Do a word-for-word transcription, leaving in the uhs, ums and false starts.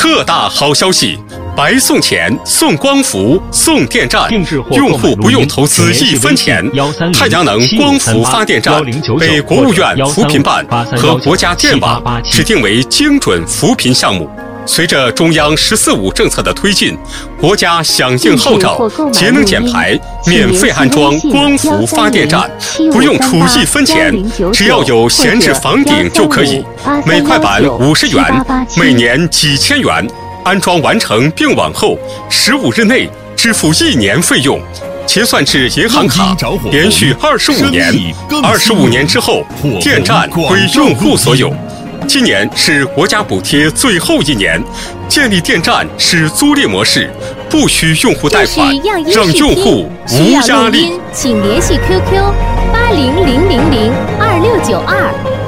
特大好消息！白送钱、送光伏、送电站，用户不用投资一分钱。太阳能光伏发电站被国务院扶贫办和国家电网指定为精准扶贫项目。随着中央“十四五”政策的推进，国家响应号召，节能减排，免费安装光伏发电站，不用出一分钱，只要有闲置房顶就可以，每块板五十元，每年几千元。安装完成并网后，十五日内支付一年费用，结算至银行卡，连续二十五年。二十五年之后，电站归用户所有。今年是国家补贴最后一年，建立电站是租赁模式，不需用户贷款，让用户无压力。 请联系 Q Q 八零零零零二六九二。